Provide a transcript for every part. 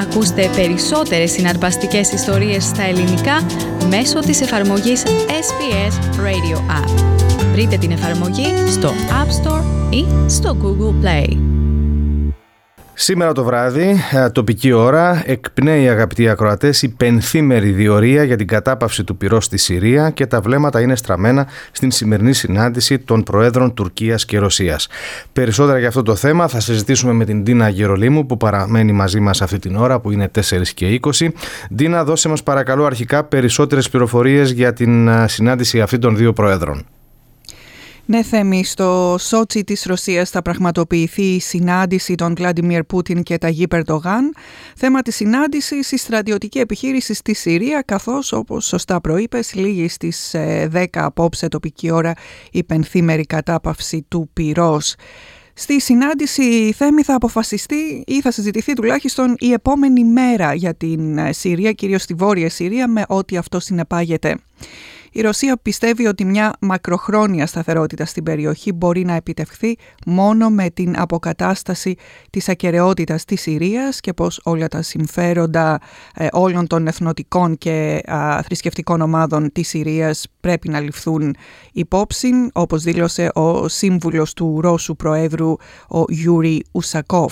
Ακούστε περισσότερες συναρπαστικές ιστορίες στα ελληνικά μέσω της εφαρμογής SBS Radio App. Βρείτε την εφαρμογή στο App Store ή στο Google Play. Σήμερα το βράδυ, τοπική ώρα, εκπνέει, αγαπητοί ακροατές, η 5η διορία για την κατάπαυση του πυρός στη Συρία και τα βλέμματα είναι στραμμένα στην σημερινή συνάντηση των Προέδρων Τουρκίας και Ρωσίας. Περισσότερα για αυτό το θέμα θα συζητήσουμε με την Ντίνα Γερολίμου που παραμένει μαζί μας αυτή την ώρα που είναι 4:20. Ντίνα, δώσε μας παρακαλώ αρχικά περισσότερες πληροφορίες για την συνάντηση αυτή των δύο Προέδρων. Ναι, Θέμη, στο Σότσι της Ρωσίας θα πραγματοποιηθεί η συνάντηση των Βλάντιμιρ Πούτιν και Ταγίπ Ερντογάν. Θέμα της συνάντησης η στρατιωτική επιχείρηση στη Συρία, καθώς, όπως σωστά προείπες, λήγει στις 10 απόψε τοπική ώρα η 5η κατάπαυση του πυρός. Στη συνάντηση, Θέμη, θα αποφασιστεί ή θα συζητηθεί τουλάχιστον η επόμενη μέρα για την Συρία, κυρίως στη Βόρεια Συρία, με ό,τι αυτό συνεπάγεται. Η Ρωσία πιστεύει ότι μια μακροχρόνια σταθερότητα στην περιοχή μπορεί να επιτευχθεί μόνο με την αποκατάσταση της ακεραιότητας της Συρίας και πως όλα τα συμφέροντα όλων των εθνοτικών και θρησκευτικών ομάδων της Συρίας πρέπει να ληφθούν υπόψη, όπως δήλωσε ο σύμβουλος του Ρώσου Προέδρου, ο Γιούρι Ουσακόφ.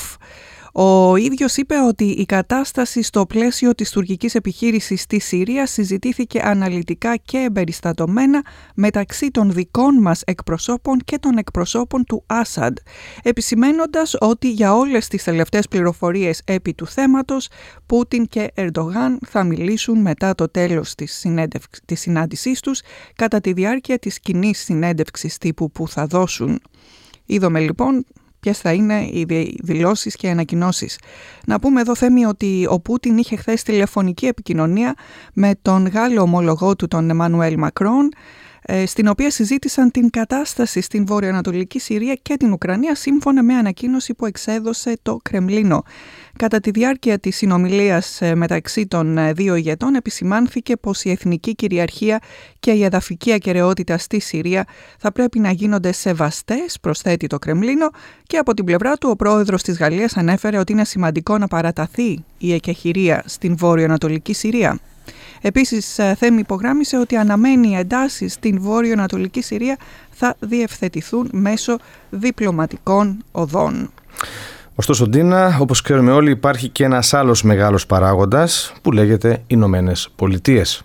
Ο ίδιος είπε ότι η κατάσταση στο πλαίσιο της τουρκικής επιχείρησης στη Συρία συζητήθηκε αναλυτικά και εμπεριστατωμένα μεταξύ των δικών μας εκπροσώπων και των εκπροσώπων του Άσαντ, επισημένοντας ότι για όλες τις τελευταίες πληροφορίες επί του θέματος, Πούτιν και Ερντογάν θα μιλήσουν μετά το τέλος της συνάντησής τους κατά τη διάρκεια της κοινής συνέντευξης τύπου που θα δώσουν. Είδαμε λοιπόν ποιες θα είναι οι δηλώσεις και οι ανακοινώσεις. Να πούμε εδώ, Θέμη, ότι ο Πούτιν είχε χθες τηλεφωνική επικοινωνία με τον Γάλλο ομολογό του, τον Εμμανουέλ Μακρόν, στην οποία συζήτησαν την κατάσταση στην βορειοανατολική Συρία και την Ουκρανία, σύμφωνα με ανακοίνωση που εξέδωσε το Κρεμλίνο. Κατά τη διάρκεια της συνομιλίας μεταξύ των δύο ηγετών επισημάνθηκε πως η εθνική κυριαρχία και η εδαφική ακεραιότητα στη Συρία θα πρέπει να γίνονται σεβαστές, προσθέτει το Κρεμλίνο, και από την πλευρά του ο πρόεδρος της Γαλλίας ανέφερε ότι είναι σημαντικό να παραταθεί η εκεχηρία στην βορειοανατολική Συρία. Επίσης, Θέμη υπογράμμισε ότι αναμένει οι εντάσεις στην βόρειο-ανατολική Συρία θα διευθετηθούν μέσω διπλωματικών οδών. Ωστόσο, Ντίνα, όπως ξέρουμε όλοι, υπάρχει και ένας άλλος μεγάλος παράγοντας που λέγεται Ηνωμένες Πολιτείες.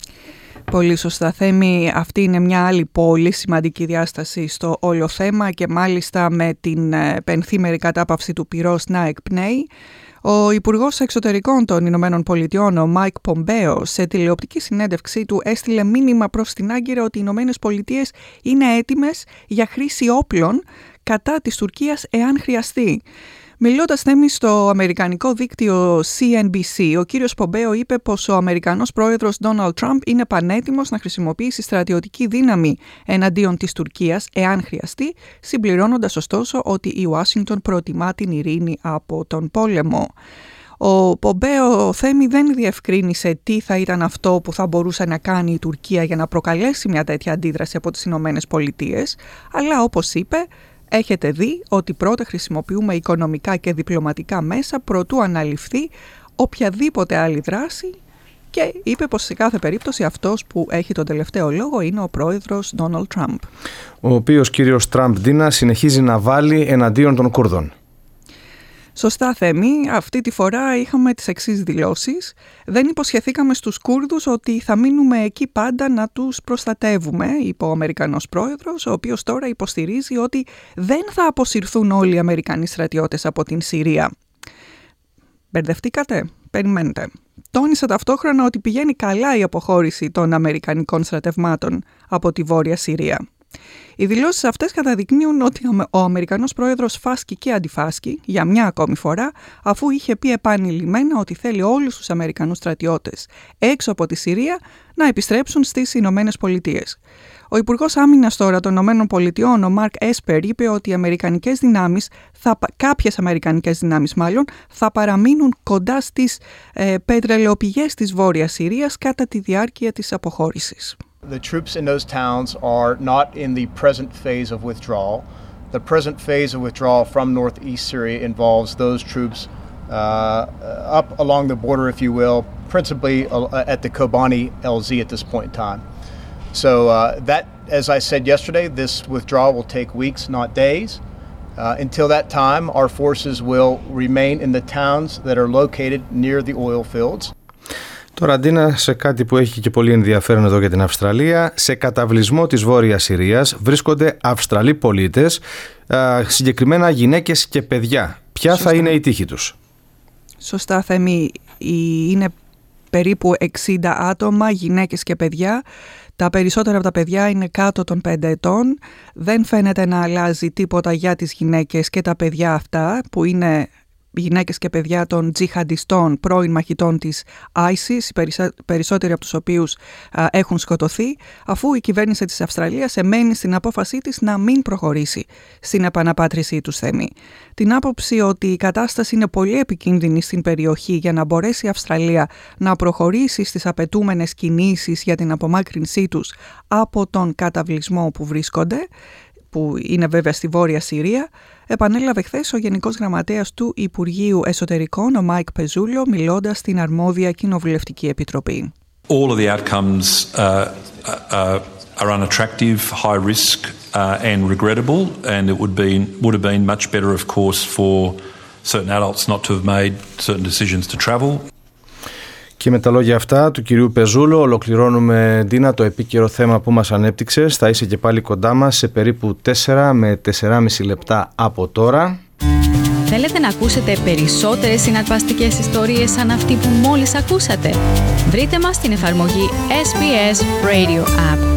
Πολύ σωστά, Θέμη. Αυτή είναι μια άλλη πολύ σημαντική διάσταση στο όλο θέμα και μάλιστα με την 5η κατάπαυση του πυρός να εκπνέει. Ο Υπουργός Εξωτερικών των Ηνωμένων Πολιτειών, ο Μάικ Πομπέο, σε τηλεοπτική συνέντευξή του έστειλε μήνυμα προς την Άγκυρα ότι οι Ηνωμένες Πολιτείες είναι έτοιμες για χρήση όπλων κατά της Τουρκίας εάν χρειαστεί. Μιλώντας, Θέμη, στο αμερικανικό δίκτυο CNBC, ο κύριος Πομπέο είπε πως ο Αμερικανός πρόεδρος Ντόναλντ Τραμπ είναι πανέτοιμος να χρησιμοποιήσει στρατιωτική δύναμη εναντίον της Τουρκίας εάν χρειαστεί, συμπληρώνοντας ωστόσο ότι η Ουάσιγκτον προτιμά την ειρήνη από τον πόλεμο. Ο Πομπέο, Θέμη, δεν διευκρίνησε τι θα ήταν αυτό που θα μπορούσε να κάνει η Τουρκία για να προκαλέσει μια τέτοια αντίδραση από τις Ηνωμένες Πολιτείες, αλλά όπως είπε, έχετε δει ότι πρώτα χρησιμοποιούμε οικονομικά και διπλωματικά μέσα προτού αναλυφθεί οποιαδήποτε άλλη δράση, και είπε πως σε κάθε περίπτωση αυτός που έχει τον τελευταίο λόγο είναι ο πρόεδρος Ντόναλντ Τραμπ. Ο οποίος κύριος Τραμπ, Ντίνα, συνεχίζει να βάλει εναντίον των Κούρδων. Σωστά, Θέμη. Αυτή τη φορά είχαμε τις εξής δηλώσεις. Δεν υποσχεθήκαμε στους Κούρδους ότι θα μείνουμε εκεί πάντα να τους προστατεύουμε, είπε ο Αμερικανός πρόεδρος, ο οποίος τώρα υποστηρίζει ότι δεν θα αποσυρθούν όλοι οι Αμερικανοί στρατιώτες από την Συρία. Μπερδευτήκατε? Περιμένετε. Τόνισε ταυτόχρονα ότι πηγαίνει καλά η αποχώρηση των Αμερικανικών στρατευμάτων από τη Βόρεια Συρία. Οι δηλώσεις αυτές καταδεικνύουν ότι ο Αμερικανός πρόεδρος φάσκει και αντιφάσκει για μια ακόμη φορά, αφού είχε πει επανειλημμένα ότι θέλει όλους τους Αμερικανούς στρατιώτες έξω από τη Συρία να επιστρέψουν στις Ηνωμένες Πολιτείες. Ο Υπουργός Άμυνας τώρα των Ηνωμένων Πολιτειών, ο Μαρκ Έσπερ, είπε ότι κάποιες αμερικανικές δυνάμεις θα παραμείνουν κοντά στις πετρελαιοπηγές της Βόρειας Συρίας κατά τη διάρκεια της αποχώρησης. The troops in those towns are not in the present phase of withdrawal. The present phase of withdrawal from northeast Syria involves those troops up along the border, if you will, principally at the Kobani LZ at this point in time. So that, as I said yesterday, this withdrawal will take weeks, not days. Until that time, our forces will remain in the towns that are located near the oil fields. Τώρα, Αντίνα, σε κάτι που έχει και πολύ ενδιαφέρον εδώ για την Αυστραλία, σε καταβλισμό της Βόρειας Συρίας βρίσκονται Αυστραλοί πολίτες, συγκεκριμένα γυναίκες και παιδιά. Ποια θα είναι η τύχη τους? Σωστά, Θέμη. Είναι περίπου 60 άτομα, γυναίκες και παιδιά. Τα περισσότερα από τα παιδιά είναι κάτω των 5 ετών. Δεν φαίνεται να αλλάζει τίποτα για τις γυναίκες και τα παιδιά αυτά, που είναι γυναίκες και παιδιά των τζιχαντιστών, πρώην μαχητών της ISIS, περισσότεροι από τους οποίους έχουν σκοτωθεί, αφού η κυβέρνηση της Αυστραλίας εμένει στην απόφασή της να μην προχωρήσει στην επαναπάτρισή τους, Θέμη. Την άποψη ότι η κατάσταση είναι πολύ επικίνδυνη στην περιοχή για να μπορέσει η Αυστραλία να προχωρήσει στις απαιτούμενες κινήσεις για την απομάκρυνσή τους από τον καταβλισμό που βρίσκονται, που είναι βέβαια στη Βόρεια Συρία, επανέλαβε χθες ο Γενικός Γραμματέας του Υπουργείου Εσωτερικών, ο Μάικ Πεζούλιο, μιλώντας στην αρμόδια Κοινοβουλευτική Επιτροπή. All of the outcomes are unattractive, high risk and regrettable, and it would have been much better, of course, for certain adults not to have made certain decisions to travel. Και με τα λόγια αυτά του κυρίου Πεζούλο ολοκληρώνουμε, Ντίνα, το επίκαιρο θέμα που μας ανέπτυξες. Θα είσαι και πάλι κοντά μας σε περίπου 4 με 4,5 λεπτά από τώρα. Θέλετε να ακούσετε περισσότερες συναρπαστικές ιστορίες σαν αυτή που μόλις ακούσατε? Βρείτε μας στην εφαρμογή SBS Radio App.